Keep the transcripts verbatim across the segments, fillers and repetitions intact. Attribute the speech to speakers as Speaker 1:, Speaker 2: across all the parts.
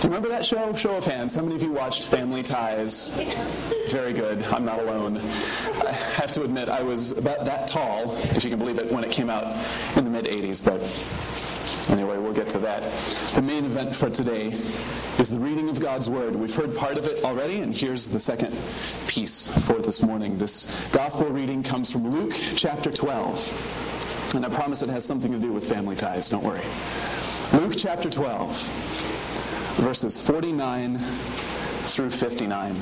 Speaker 1: Do you remember that show? Show of hands. How many of you watched Family Ties? Very good. I'm not alone. I have to admit, I was about that tall, if you can believe it, when it came out in the mid-eighties. But anyway, we'll get to that. The main event for today is the reading of God's Word. We've heard part of it already, and here's the second piece for this morning. This gospel reading comes from Luke chapter twelve. And I promise it has something to do with family ties. Don't worry. Luke chapter twelve. Verses forty-nine through fifty-nine.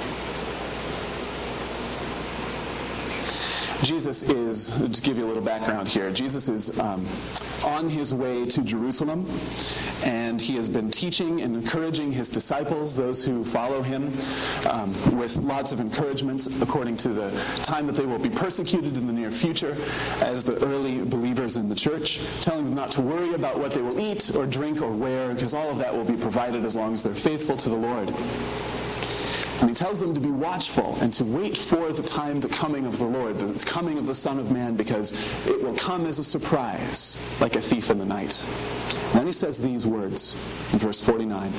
Speaker 1: Jesus is, to give you a little background here, Jesus is um, on his way to Jerusalem, and he has been teaching and encouraging his disciples, those who follow him, um, with lots of encouragements according to the time that they will be persecuted in the near future as the early believers in the church, telling them not to worry about what they will eat or drink or wear, because all of that will be provided as long as they're faithful to the Lord. And he tells them to be watchful and to wait for the time, the coming of the Lord, the coming of the Son of Man, because it will come as a surprise, like a thief in the night. And then he says these words in verse forty-nine.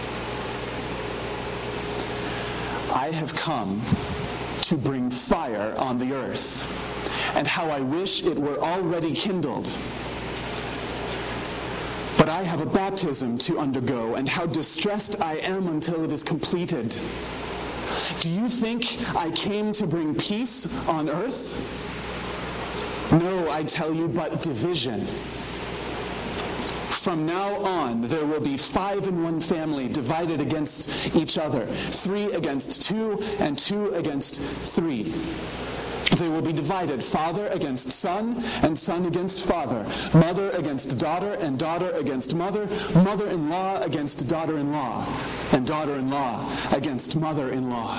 Speaker 1: I have come to bring fire on the earth, and how I wish it were already kindled. But I have a baptism to undergo, and how distressed I am until it is completed. Do you think I came to bring peace on earth? No, I tell you, but division. From now on, there will be five in one family divided against each other, three against two, and two against three. They will be divided, father against son, and son against father, mother against daughter, and daughter against mother, mother-in-law against daughter-in-law, and daughter-in-law against mother-in-law.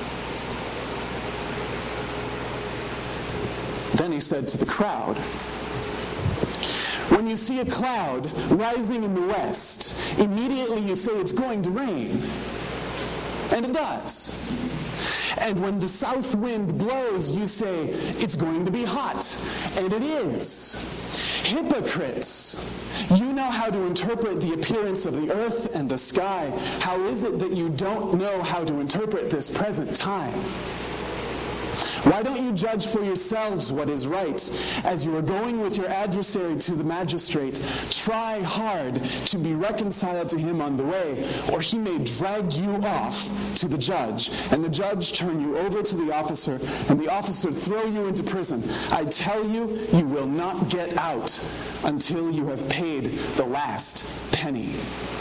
Speaker 1: Then he said to the crowd, when you see a cloud rising in the west, immediately you say it's going to rain. And it does. And when the south wind blows, you say, it's going to be hot. And it is. Hypocrites! You know how to interpret the appearance of the earth and the sky. How is it that you don't know how to interpret this present time? Why don't you judge for yourselves what is right? As you are going with your adversary to the magistrate, try hard to be reconciled to him on the way, or he may drag you off to the judge, and the judge turn you over to the officer, and the officer throw you into prison. I tell you, you will not get out until you have paid the last penny.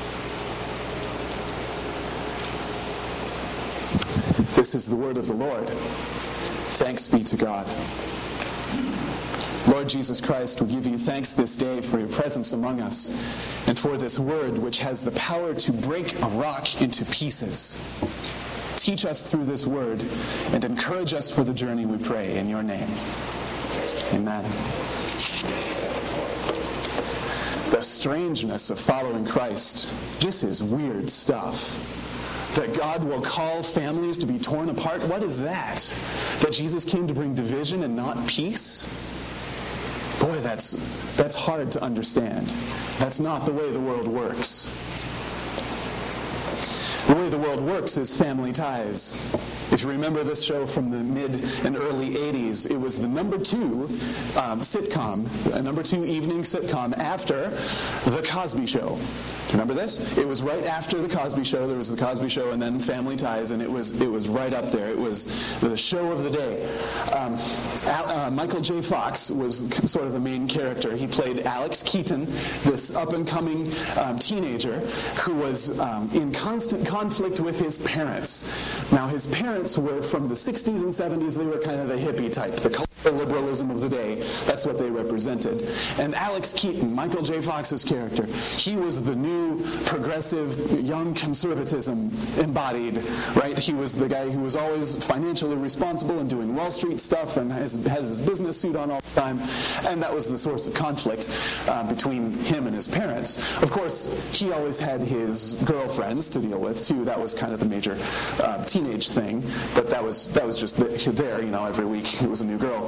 Speaker 1: This is the word of the Lord. Thanks be to God. Lord Jesus Christ, we give you thanks this day for your presence among us and for this word which has the power to break a rock into pieces. Teach us through this word and encourage us for the journey, we pray, in your name. Amen. The strangeness of following Christ. This is weird stuff. That God will call families to be torn apart? What is that? That Jesus came to bring division and not peace? Boy, that's that's hard to understand. That's not the way the world works. The way the world works is family ties. If you remember this show from the mid and early eighties, it was the number two um, sitcom, a number two evening sitcom after The Cosby Show. Do you remember this? It was right after The Cosby Show. There was The Cosby Show and then Family Ties, and it was it was right up there. It was the show of the day. Um, Al, uh, Michael J. Fox was sort of the main character. He played Alex Keaton, this up-and-coming um, teenager who was um, in constant conflict with his parents. Now, his parents were from the sixties and seventies. They were kind of the hippie type, the cultural liberalism of the day. That's what they represented. And Alex Keaton, Michael J. Fox's character, he was the new progressive, young conservatism embodied, right? He was the guy who was always financially responsible and doing Wall Street stuff and has, had his business suit on all the time. And that was the source of conflict uh, between him and his parents. Of course, he always had his girlfriends to deal with, too. That was kind of the major uh, teenage thing. But that was that was just there, you know, every week it was a new girl.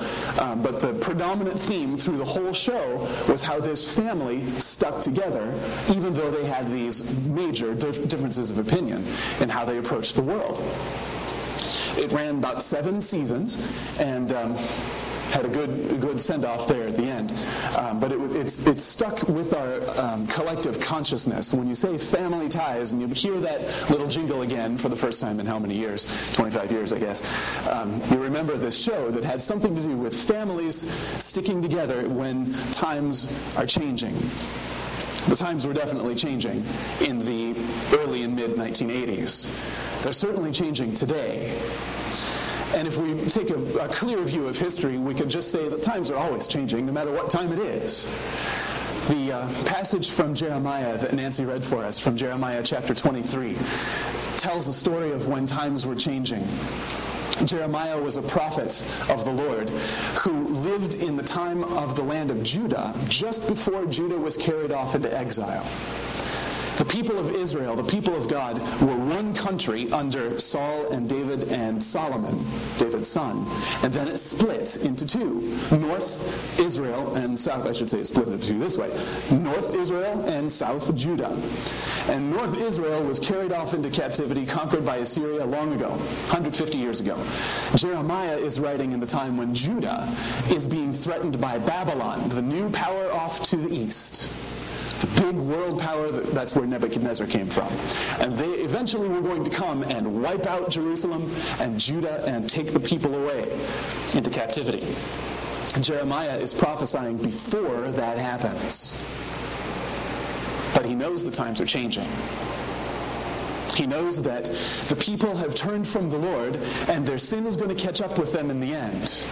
Speaker 1: um, but the predominant theme through the whole show was how this family stuck together, even though they had these major dif- differences of opinion in how they approached the world. It ran about seven seasons, and um, had a good a good send-off there at the end. Um, but it, it's it's stuck with our um, collective consciousness. When you say Family Ties, and you hear that little jingle again for the first time in how many years? twenty-five years, I guess. Um, you remember this show that had something to do with families sticking together when times are changing. The times were definitely changing in the early and mid nineteen eighties. They're certainly changing today. And if we take a, a clear view of history, we could just say that times are always changing, no matter what time it is. The uh, passage from Jeremiah that Nancy read for us, from Jeremiah chapter twenty-three, tells the story of when times were changing. Jeremiah was a prophet of the Lord who lived in the time of the land of Judah, just before Judah was carried off into exile. The people of Israel, the people of God, were one country under Saul and David and Solomon, David's son. And then it split into two. North Israel and South, I should say it split into two this way. North Israel and South Judah. And North Israel was carried off into captivity, conquered by Assyria long ago, one hundred fifty years ago. Jeremiah is writing in the time when Judah is being threatened by Babylon, the new power off to the east. The big world power, that's where Nebuchadnezzar came from. And they eventually were going to come and wipe out Jerusalem and Judah and take the people away into captivity. Jeremiah is prophesying before that happens. But he knows the times are changing. He knows that the people have turned from the Lord and their sin is going to catch up with them in the end.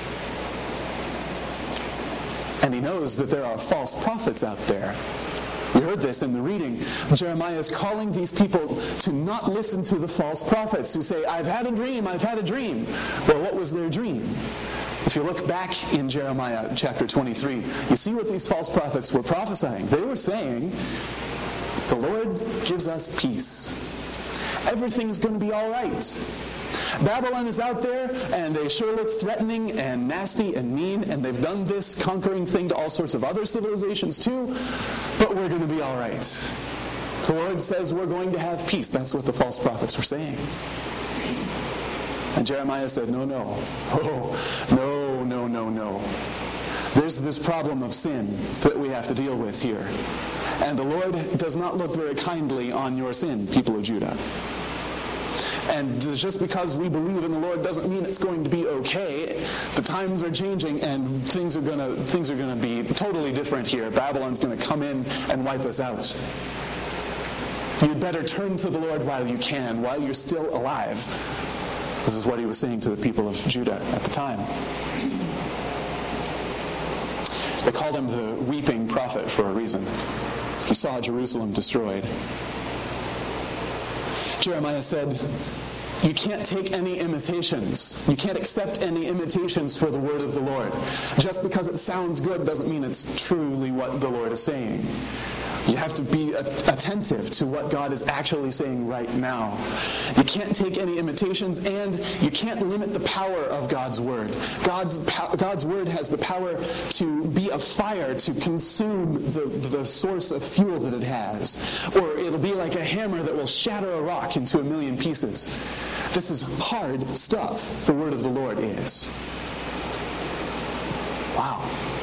Speaker 1: And he knows that there are false prophets out there. We heard this in the reading. Jeremiah is calling these people to not listen to the false prophets who say, I've had a dream, I've had a dream. Well, what was their dream? If you look back in Jeremiah chapter twenty-three, you see what these false prophets were prophesying. They were saying, the Lord gives us peace. Everything's going to be all right. Babylon is out there, and they sure look threatening and nasty and mean, and they've done this conquering thing to all sorts of other civilizations too, but we're going to be all right. The Lord says we're going to have peace. That's what the false prophets were saying. And Jeremiah said, no, no. Oh, no, no, no, no. There's this problem of sin that we have to deal with here. And the Lord does not look very kindly on your sin, people of Judah. And just because we believe in the Lord doesn't mean it's going to be okay. The times are changing, and things are gonna things are gonna be totally different here. Babylon's gonna come in and wipe us out. You'd better turn to the Lord while you can, while you're still alive. This is what he was saying to the people of Judah at the time. They called him the weeping prophet for a reason. He saw Jerusalem destroyed. Jeremiah said, you can't take any imitations. You can't accept any imitations for the word of the Lord. Just because it sounds good doesn't mean it's truly what the Lord is saying. You have to be attentive to what God is actually saying right now. You can't take any imitations, and you can't limit the power of God's word. God's God's word has the power to be a fire to consume the, the source of fuel that it has. Or it'll be like a hammer that will shatter a rock into a million pieces. This is hard stuff, the word of the Lord is. Wow.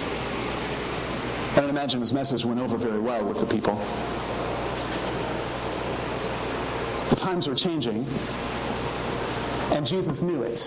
Speaker 1: I don't imagine his message went over very well with the people. The times were changing, and Jesus knew it.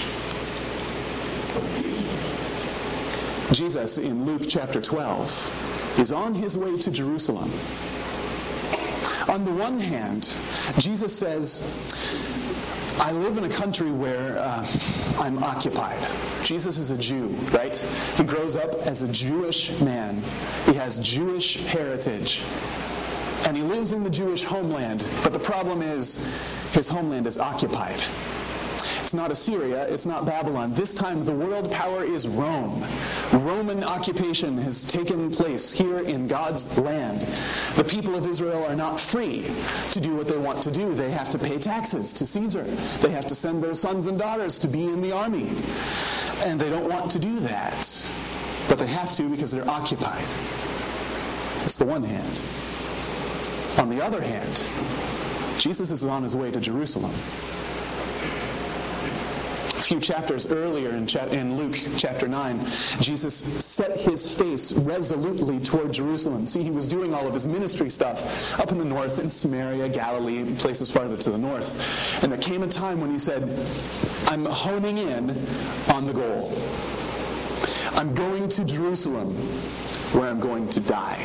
Speaker 1: Jesus, in Luke chapter twelve, is on his way to Jerusalem. On the one hand, Jesus says, I live in a country where uh, I'm occupied. Jesus is a Jew, right? He grows up as a Jewish man. He has Jewish heritage. And he lives in the Jewish homeland. But the problem is, his homeland is occupied. It's not Assyria, it's not Babylon. This time the world power is Rome. Roman occupation has taken place here in God's land. The people of Israel are not free to do what they want to do. They have to pay taxes to Caesar. They have to send their sons and daughters to be in the army. And they don't want to do that. But they have to because they're occupied. That's the one hand. On the other hand, Jesus is on his way to Jerusalem. A few chapters earlier in, cha- in Luke chapter nine, Jesus set his face resolutely toward Jerusalem. See, he was doing all of his ministry stuff up in the north, in Samaria, Galilee, places farther to the north. And there came a time when he said, I'm honing in on the goal. I'm going to Jerusalem, where I'm going to die.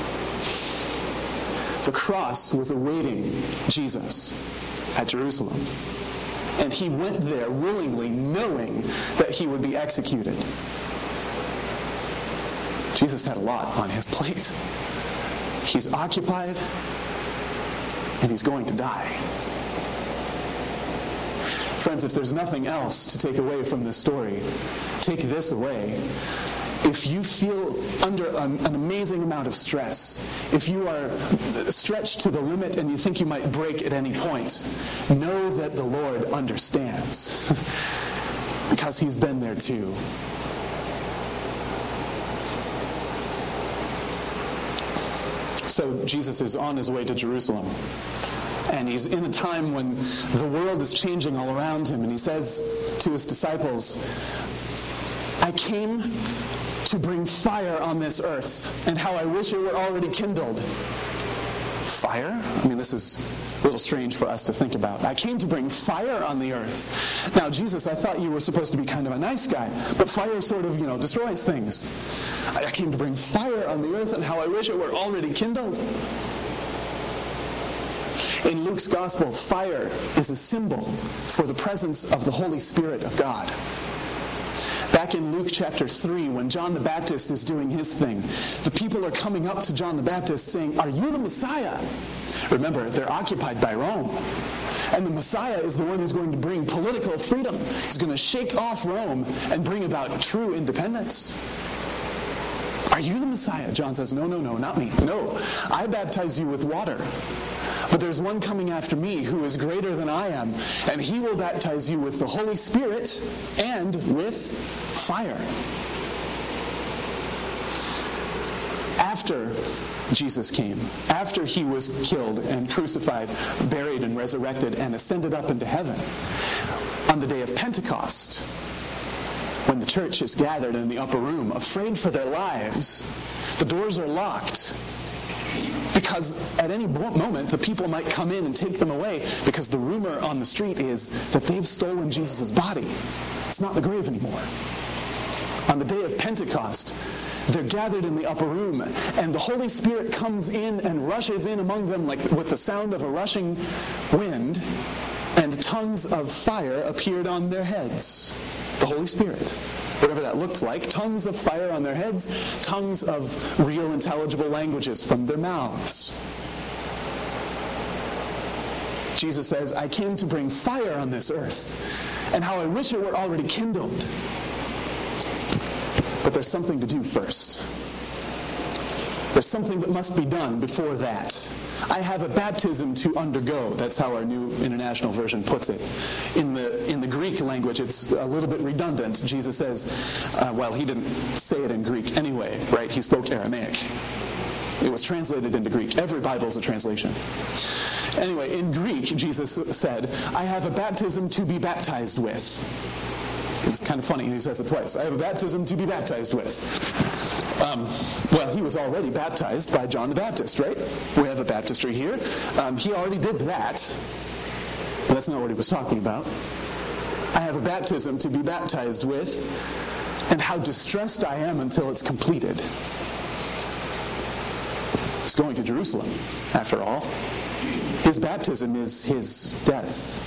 Speaker 1: The cross was awaiting Jesus at Jerusalem. And he went there willingly, knowing that he would be executed. Jesus had a lot on his plate. He's occupied, and he's going to die. Friends, if there's nothing else to take away from this story, take this away. If you feel under an, an amazing amount of stress, if you are stretched to the limit and you think you might break at any point, know that the Lord understands, because he's been there too. So Jesus is on his way to Jerusalem. And he's in a time when the world is changing all around him. And he says to his disciples, I came to bring fire on this earth, and how I wish it were already kindled. Fire? I mean, this is a little strange for us to think about. I came to bring fire on the earth. Now, Jesus, I thought you were supposed to be kind of a nice guy, but fire sort of, you know, destroys things. I came to bring fire on the earth, and how I wish it were already kindled. In Luke's gospel, fire is a symbol for the presence of the Holy Spirit of God. Back in Luke chapter three, when John the Baptist is doing his thing, the people are coming up to John the Baptist saying, are you the Messiah? Remember, they're occupied by Rome. And the Messiah is the one who's going to bring political freedom. He's going to shake off Rome and bring about true independence. Are you the Messiah? John says, no, no, no, not me. No, I baptize you with water. But there's one coming after me who is greater than I am, and he will baptize you with the Holy Spirit and with fire. After Jesus came, after he was killed and crucified, buried and resurrected and ascended up into heaven, on the day of Pentecost, when the church is gathered in the upper room, afraid for their lives, the doors are locked. Because at any moment, the people might come in and take them away, because the rumor on the street is that they've stolen Jesus' body. It's not the grave anymore. On the day of Pentecost, they're gathered in the upper room, and the Holy Spirit comes in and rushes in among them like with the sound of a rushing wind, and tongues of fire appeared on their heads. The Holy Spirit. Whatever that looked like, tongues of fire on their heads, tongues of real intelligible languages from their mouths. Jesus says, I came to bring fire on this earth, and how I wish it were already kindled. But there's something to do first. There's something that must be done before that. I have a baptism to undergo. That's how our New International Version puts it. In the in the Greek language, it's a little bit redundant. Jesus says, uh, well, he didn't say it in Greek anyway, right? He spoke Aramaic. It was translated into Greek. Every Bible is a translation. Anyway, in Greek, Jesus said, I have a baptism to be baptized with. It's kind of funny, he says it twice. I have a baptism to be baptized with. Um, well, he was already baptized by John the Baptist, right? We have a baptistry here. Um, he already did that. But that's not what he was talking about. I have a baptism to be baptized with, and how distressed I am until it's completed. He's going to Jerusalem, after all. His baptism is his death.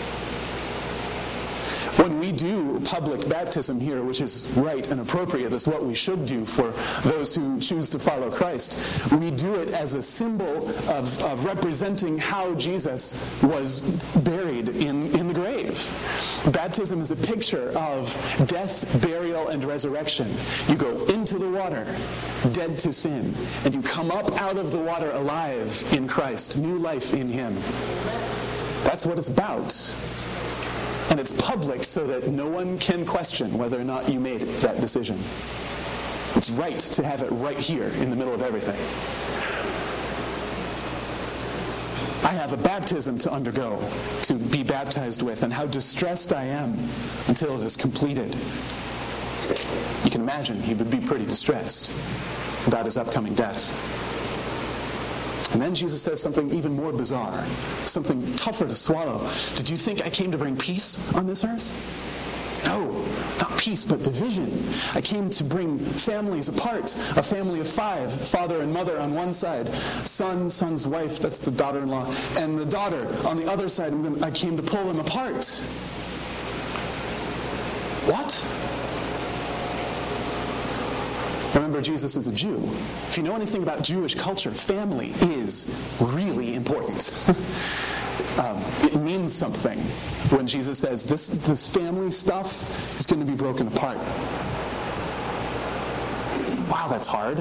Speaker 1: When we do public baptism here, which is right and appropriate, that's what we should do for those who choose to follow Christ, we do it as a symbol of, of representing how Jesus was buried in, in the grave. live. Baptism is a picture of death, burial, and resurrection. You go into the water, dead to sin, and you come up out of the water alive in Christ, new life in Him. That's what it's about. And it's public so that no one can question whether or not you made that decision. It's right to have it right here in the middle of everything. I have a baptism to undergo, to be baptized with, and how distressed I am until it is completed. You can imagine he would be pretty distressed about his upcoming death. And then Jesus says something even more bizarre, something tougher to swallow. Did you think I came to bring peace on this earth? No, not peace, but division. I came to bring families apart, a family of five, father and mother on one side, son, son's wife, that's the daughter-in-law, and the daughter on the other side. I came to pull them apart. What? Remember, Jesus is a Jew. If you know anything about Jewish culture, family is really important. um, it means something when Jesus says this, this family stuff is going to be broken apart. Wow, that's hard.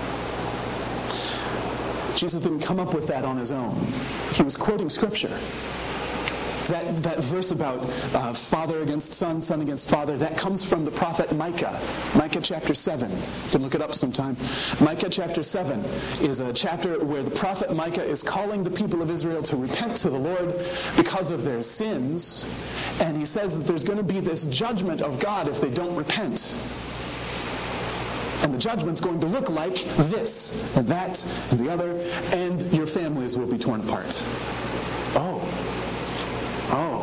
Speaker 1: Jesus didn't come up with that on his own. He was quoting Scripture. That, that verse about uh, father against son, son against father, that comes from the prophet Micah. Micah chapter seven. You can look it up sometime. Micah chapter seven is a chapter where the prophet Micah is calling the people of Israel to repent to the Lord because of their sins. And he says that there's going to be this judgment of God if they don't repent. And the judgment's going to look like this, and that, and the other, and your families will be torn apart. Oh. Oh.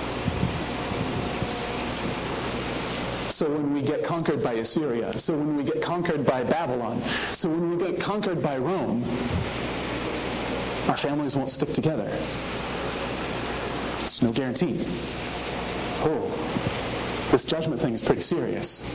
Speaker 1: So when we get conquered by Assyria, so when we get conquered by Babylon, so when we get conquered by Rome, our families won't stick together. It's no guarantee. Oh, this judgment thing is pretty serious.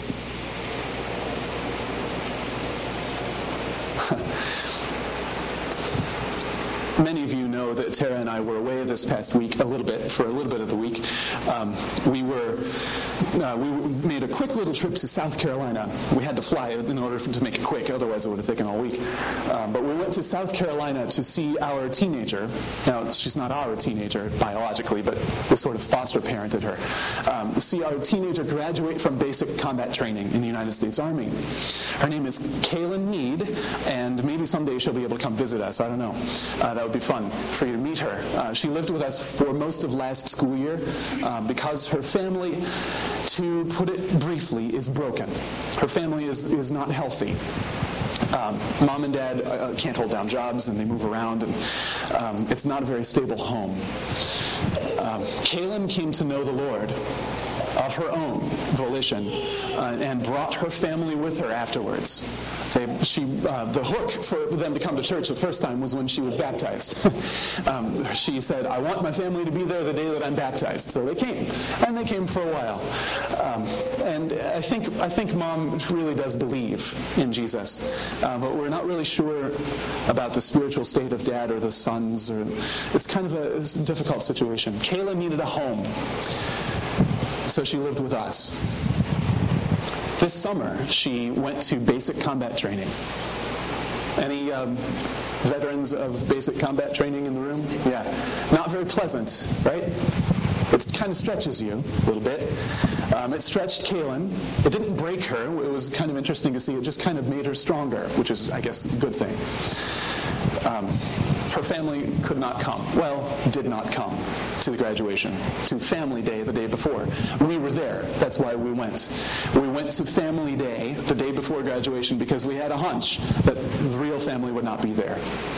Speaker 1: Many of you know that Tara and I were away this past week, a little bit, for a little bit of the week. Um, we were, uh, we made a quick little trip to South Carolina. We had to fly in order for, to make it quick, otherwise it would have taken all week. Um, but we went to South Carolina to see our teenager. Now, she's not our teenager biologically, but we sort of foster parented her. Um, see our teenager graduate from basic combat training in the United States Army. Her name is Kaylin Mead, and maybe someday she'll be able to come visit us. I don't know. Uh, that would be fun for you to meet her. Uh, she lived with us for most of last school year um, because her family, to put it briefly, is broken. Her family is, is not healthy. Um, mom and dad uh, can't hold down jobs, and they move around, and um, it's not a very stable home. Um, Kaylin came to know the Lord of her own volition uh, and brought her family with her afterwards. They, she, uh, the hook for them to come to church the first time was when she was baptized. um, she said, I want my family to be there the day that I'm baptized. So they came, and they came for a while. Um, and I think I think Mom really does believe in Jesus, uh, but we're not really sure about the spiritual state of Dad or the sons. Or it's kind of a, it's a difficult situation. Kayla needed a home, so she lived with us. This summer, she went to basic combat training. Any um, veterans of basic combat training in the room? Yeah. Not very pleasant, right? It kind of stretches you a little bit. Um, it stretched Kaylin. It didn't break her. It was kind of interesting to see. It just kind of made her stronger, which is, I guess, a good thing. Um, her family could not come. Well, did not come to the graduation, to family day the day before. We were there. That's why we went. We went to family day the day before graduation because we had a hunch that the real family would not be there.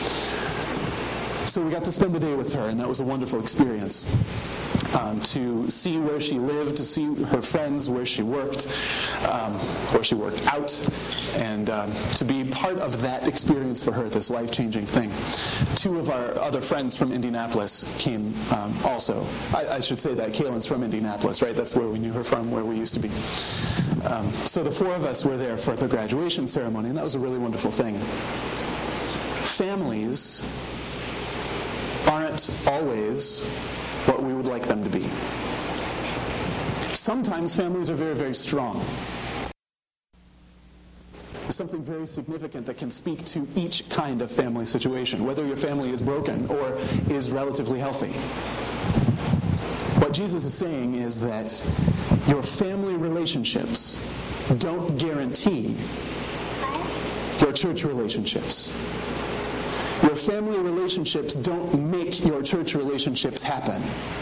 Speaker 1: So we got to spend the day with her, and that was a wonderful experience. Um, to see where she lived, to see her friends, where she worked, um, where she worked out, and um, to be part of that experience for her, this life-changing thing. Two of our other friends from Indianapolis came um, also. I, I should say that Kaylin's from Indianapolis, right? That's where we knew her from, where we used to be. Um, so the four of us were there for the graduation ceremony, and that was a really wonderful thing. Families aren't always what we would like them to be. Sometimes families are very, very strong. There's something very significant that can speak to each kind of family situation, whether your family is broken or is relatively healthy. What Jesus is saying is that your family relationships don't guarantee your church relationships. Your family relationships don't make your church relationships happen.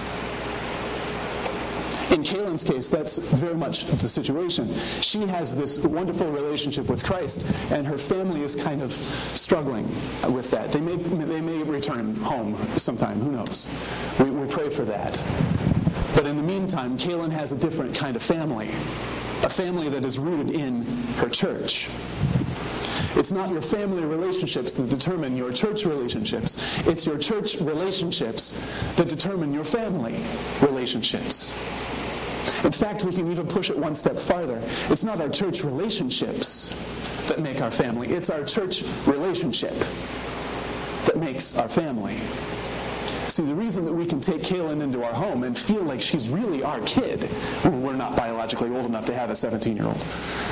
Speaker 1: In Kaylin's case, that's very much the situation. She has this wonderful relationship with Christ, and her family is kind of struggling with that. They may they may return home sometime, who knows? We, we pray for that. But in the meantime, Kaylin has a different kind of family, a family that is rooted in her church. It's not your family relationships that determine your church relationships. It's your church relationships that determine your family relationships. In fact, we can even push it one step farther. It's not our church relationships that make our family. It's our church relationship that makes our family. See, the reason that we can take Kaylin into our home and feel like she's really our kid, we're not biologically old enough to have a seventeen-year-old.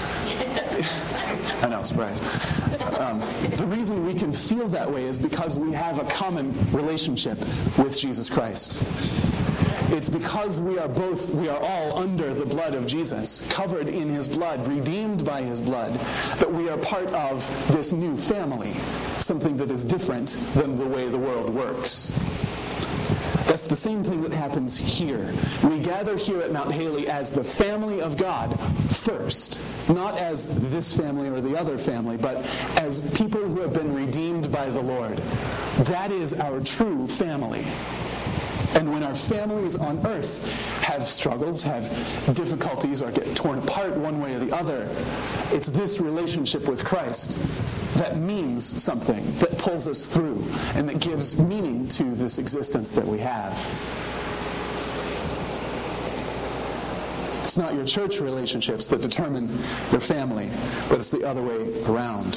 Speaker 1: I know, surprise. Um, the reason we can feel that way is because we have a common relationship with Jesus Christ. It's because we are both, we are all under the blood of Jesus, covered in his blood, redeemed by his blood, that we are part of this new family, something that is different than the way the world works. That's the same thing that happens here. We gather here at Mount Haley as the family of God first, not as this family or the other family, but as people who have been redeemed by the Lord. That is our true family. And when our families on earth have struggles, have difficulties, or get torn apart one way or the other, it's this relationship with Christ that means something, that pulls us through, and that gives meaning to this existence that we have. It's not your church relationships that determine your family, but it's the other way around.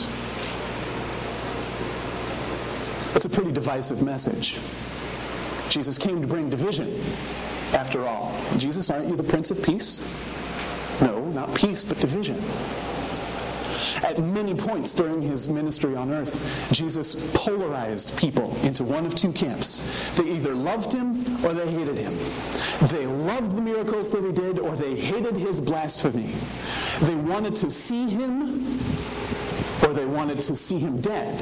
Speaker 1: That's a pretty divisive message. Jesus came to bring division, after all. Jesus, aren't you the Prince of Peace? No, not peace, but division. At many points during his ministry on earth, Jesus polarized people into one of two camps. They either loved him or they hated him. They loved the miracles that he did, or they hated his blasphemy. They wanted to see him, or they wanted to see him dead.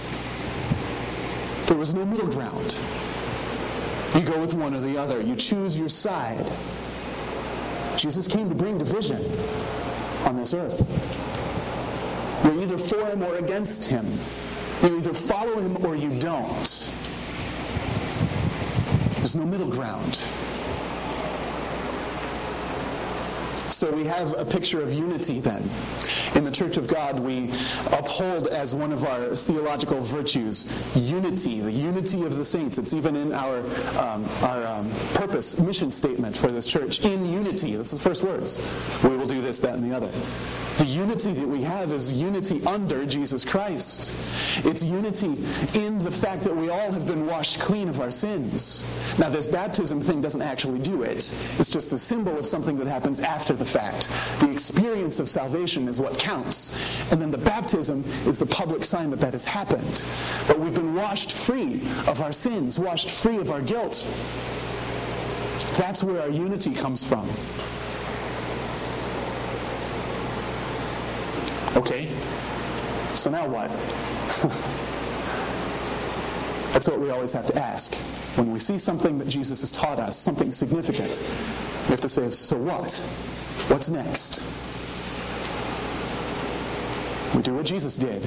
Speaker 1: There was no middle ground. You go with one or the other. You choose your side. Jesus came to bring division on this earth. You're either for him or against him. You either follow him or you don't. There's no middle ground. So we have a picture of unity then. In the Church of God, we uphold as one of our theological virtues unity, the unity of the saints. It's even in our um, our um, purpose, mission statement for this church. In unity, that's the first words. We will do this, that, and the other. The unity that we have is unity under Jesus Christ. It's unity in the fact that we all have been washed clean of our sins. Now, this baptism thing doesn't actually do it. It's just a symbol of something that happens after the fact. The experience of salvation is what counts. And then the baptism is the public sign that that has happened. But we've been washed free of our sins, washed free of our guilt. That's where our unity comes from. Okay, so now what? That's what we always have to ask. When we see something that Jesus has taught us, something significant, we have to say, so what? What's next? We do what Jesus did.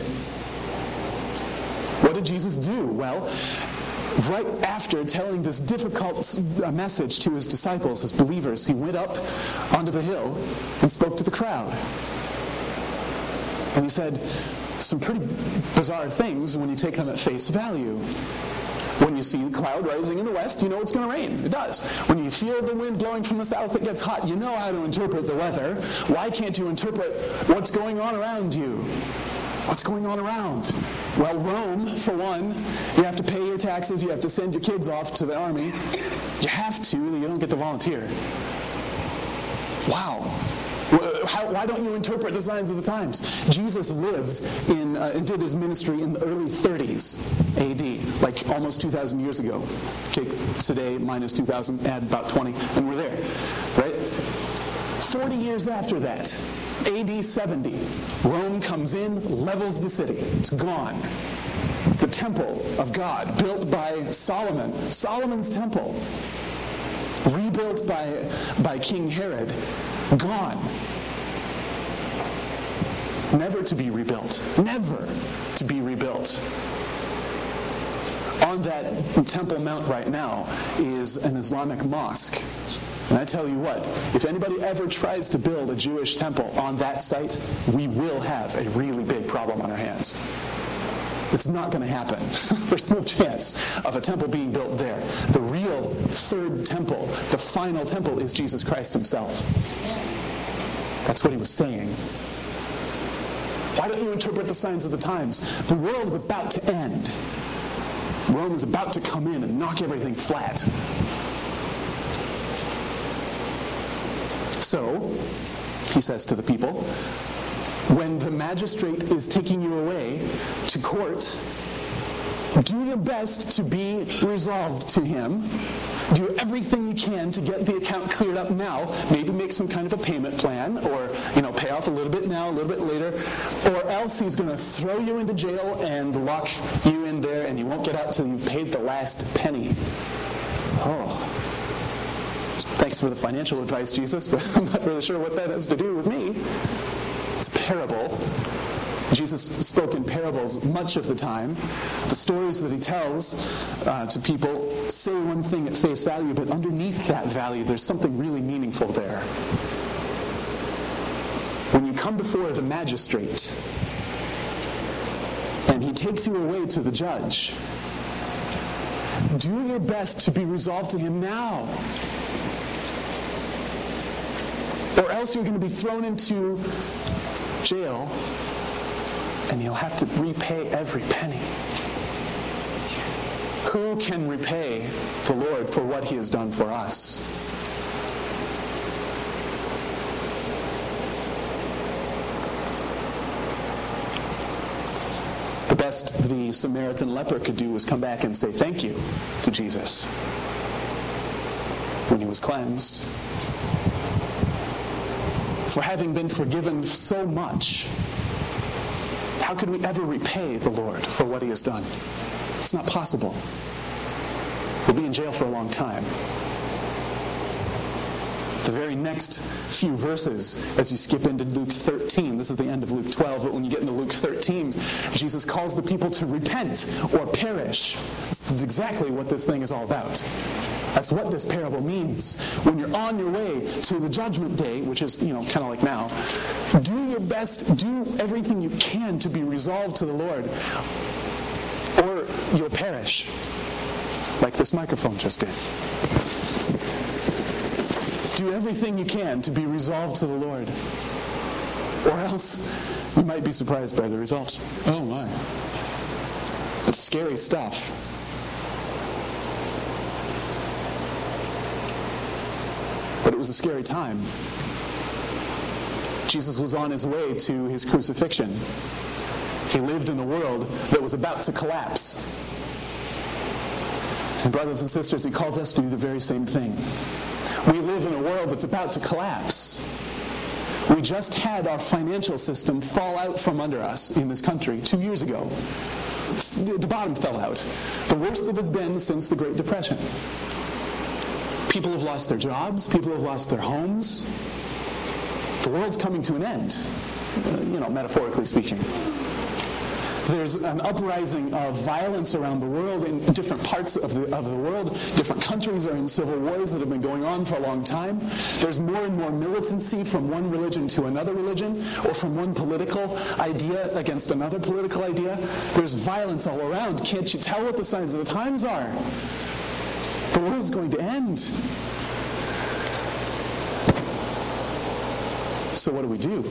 Speaker 1: What did Jesus do? Well, right after telling this difficult message to his disciples, his believers, he went up onto the hill and spoke to the crowd. And he said some pretty bizarre things when you take them at face value. When you see the cloud rising in the west, you know it's going to rain. It does. When you feel the wind blowing from the south, it gets hot. You know how to interpret the weather. Why can't you interpret what's going on around you? What's going on around? Well, Rome, for one, you have to pay your taxes. You have to send your kids off to the army. You have to. You don't get to volunteer. Wow. How, why don't you interpret the signs of the times? Jesus lived in uh, and did his ministry in the early thirties A D, like almost two thousand years ago. Take today minus two thousand, add about twenty, and we're there, right? forty years after that, A D seventy, Rome comes in, levels the city. It's gone. The temple of God, built by Solomon, Solomon's temple, rebuilt by, by King Herod, gone. Never to be rebuilt. Never to be rebuilt. On that Temple Mount right now is an Islamic mosque. And I tell you what, if anybody ever tries to build a Jewish temple on that site, we will have a really big problem on our hands. It's not going to happen. There's no chance of a temple being built there. The real third temple, the final temple, is Jesus Christ himself. That's what he was saying. Why don't you interpret the signs of the times? The world is about to end. Rome is about to come in and knock everything flat. So, he says to the people, when the magistrate is taking you away to court, do your best to be resolved to him. Do everything you can to get the account cleared up now. Maybe make some kind of a payment plan, or you know, pay off a little bit now, a little bit later, or else he's going to throw you into jail and lock you in there, and you won't get out till you've paid the last penny. Oh. Thanks for the financial advice, Jesus, but I'm not really sure what that has to do with me. It's a parable. Jesus spoke in parables much of the time. The stories that he tells uh, to people say one thing at face value, but underneath that value, there's something really meaningful there. When you come before the magistrate, and he takes you away to the judge, do your best to be resolved to him now. Or else you're going to be thrown into jail, and you'll have to repay every penny. Who can repay the Lord for what he has done for us? The best the Samaritan leper could do was come back and say thank you to Jesus when he was cleansed. For having been forgiven so much, how could we ever repay the Lord for what he has done? It's not possible. We'll be in jail for a long time. The very next few verses, as you skip into Luke thirteen, this is the end of Luke twelve, but when you get into Luke thirteen, Jesus calls the people to repent or perish. This is exactly what this thing is all about. That's what this parable means. When you're on your way to the judgment day, which is, you know, kind of like now, do your best, do everything you can to be resolved to the Lord, or you'll perish, like this microphone just did. Do everything you can to be resolved to the Lord, or else you might be surprised by the results. Oh my. That's scary stuff. But it was a scary time. Jesus was on his way to his crucifixion. He lived in a world that was about to collapse. And brothers and sisters, he calls us to do the very same thing. We live in a world that's about to collapse. We just had our financial system fall out from under us in this country two years ago. The bottom fell out. The worst that it's been since the Great Depression. People have lost their jobs. People have lost their homes. The world's coming to an end, you know, metaphorically speaking. There's an uprising of violence around the world in different parts of the, of the world. Different countries are in civil wars that have been going on for a long time. There's more and more militancy from one religion to another religion, or from one political idea against another political idea. There's violence all around. Can't you tell what the signs of the times are? The world's going to end. So what do we do?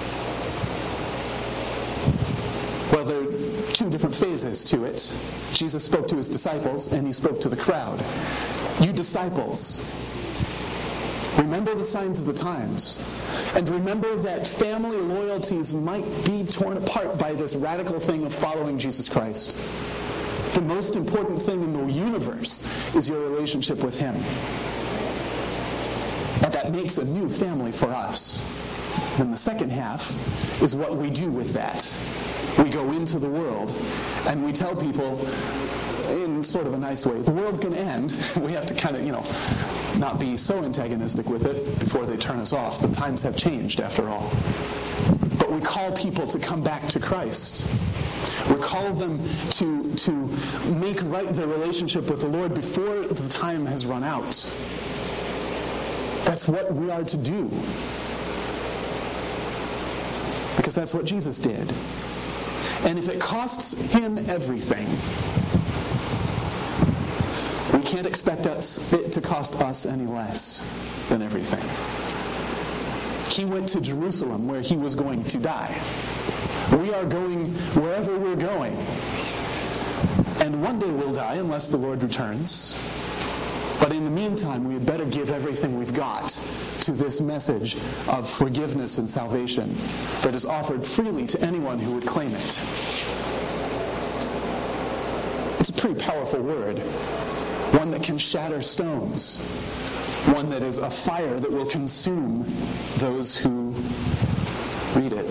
Speaker 1: Well, there are two different phases to it. Jesus spoke to his disciples, and he spoke to the crowd. You disciples, Remember the signs of the times. And remember that family loyalties might be torn apart by this radical thing of following Jesus Christ. The most important thing in the universe is your relationship with Him. And that makes a new family for us. And the second half is what we do with that. We go into the world and we tell people, in sort of a nice way, the world's going to end. We have to kind of, you know, not be so antagonistic with it before they turn us off. The times have changed, after all. But we call people to come back to Christ. We call them to, to make right their relationship with the Lord before the time has run out. That's what we are to do. Because that's what Jesus did. And if it costs Him everything, we can't expect us, it to cost us any less than everything. He went to Jerusalem where He was going to die. We are going wherever we're going. And one day we'll die unless the Lord returns. But in the meantime, we had better give everything we've got to this message of forgiveness and salvation that is offered freely to anyone who would claim it. It's a pretty powerful word. One that can shatter stones. One that is a fire that will consume those who read it.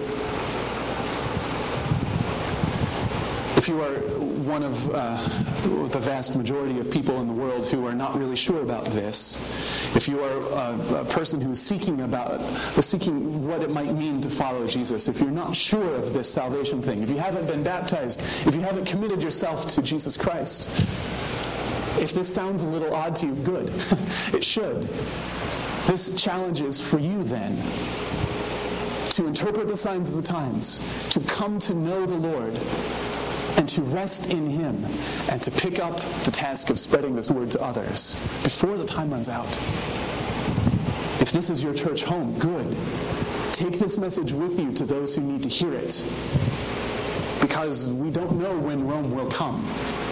Speaker 1: If you are one of uh, the vast majority of people in the world who are not really sure about this, if you are a, a person who is seeking about seeking what it might mean to follow Jesus, if you're not sure of this salvation thing, if you haven't been baptized, if you haven't committed yourself to Jesus Christ, if this sounds a little odd to you, good. It should. This challenge is for you then to interpret the signs of the times, to come to know the Lord, and to rest in Him, and to pick up the task of spreading this word to others before the time runs out. If this is your church home, good. Take this message with you to those who need to hear it, because we don't know when Rome will come.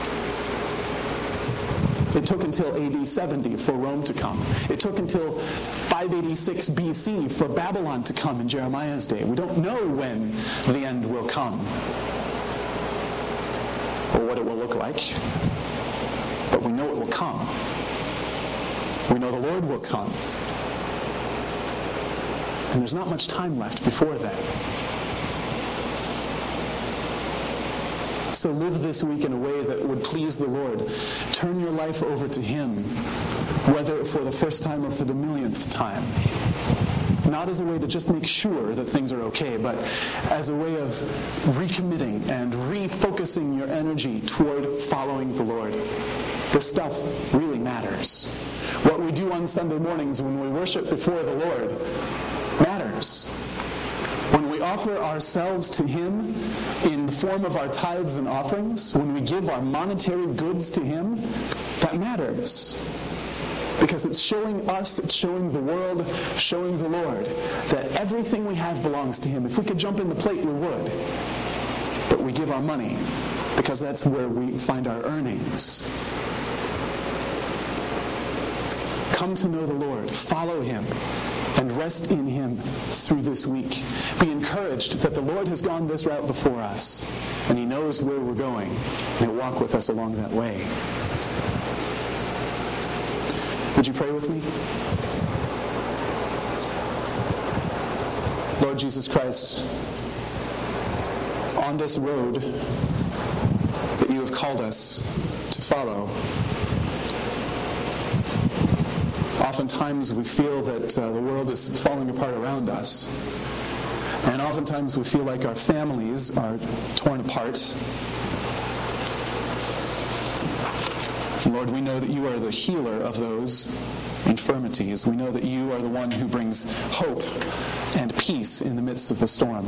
Speaker 1: It took until A D seventy for Rome to come. It took until five eighty-six B C for Babylon to come in Jeremiah's day. We don't know when the end will come, or what it will look like, but we know it will come. We know the Lord will come. And there's not much time left before that. So live this week in a way that would please the Lord. Turn your life over to Him, whether for the first time or for the millionth time. Not as a way to just make sure that things are okay, but as a way of recommitting and refocusing your energy toward following the Lord. This stuff really matters. What we do on Sunday mornings when we worship before the Lord matters. When we offer ourselves to Him in the form of our tithes and offerings, when we give our monetary goods to Him, that matters. Because it's showing us, it's showing the world, showing the Lord that everything we have belongs to Him. If we could jump in the plate, we would. But we give our money because that's where we find our earnings. Come to know the Lord, follow Him, and rest in Him through this week. Be encouraged that the Lord has gone this route before us, and He knows where we're going, and He'll walk with us along that way. Would you pray with me? Lord Jesus Christ, on this road that You have called us to follow, oftentimes we feel that uh, the world is falling apart around us. And oftentimes we feel like our families are torn apart. Lord, we know that You are the healer of those infirmities. We know that You are the one who brings hope and peace in the midst of the storm.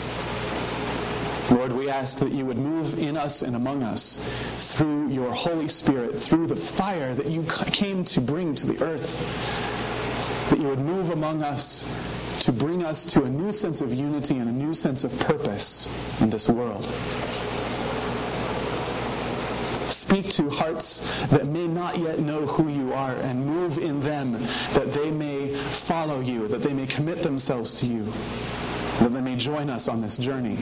Speaker 1: Lord, we ask that You would move in us and among us through Your Holy Spirit, through the fire that You came to bring to the earth, that You would move among us to bring us to a new sense of unity and a new sense of purpose in this world. Speak to hearts that may not yet know who you are, and move in them that they may follow you, that they may commit themselves to you, that they may join us on this journey.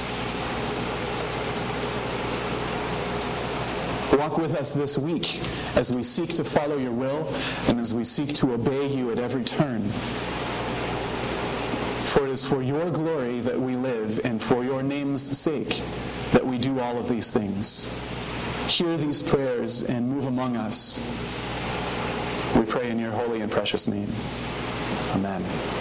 Speaker 1: Walk with us this week as we seek to follow your will and as we seek to obey you at every turn. For it is for your glory that we live, and for your name's sake that we do all of these things. Hear these prayers and move among us. We pray in your holy and precious name. Amen.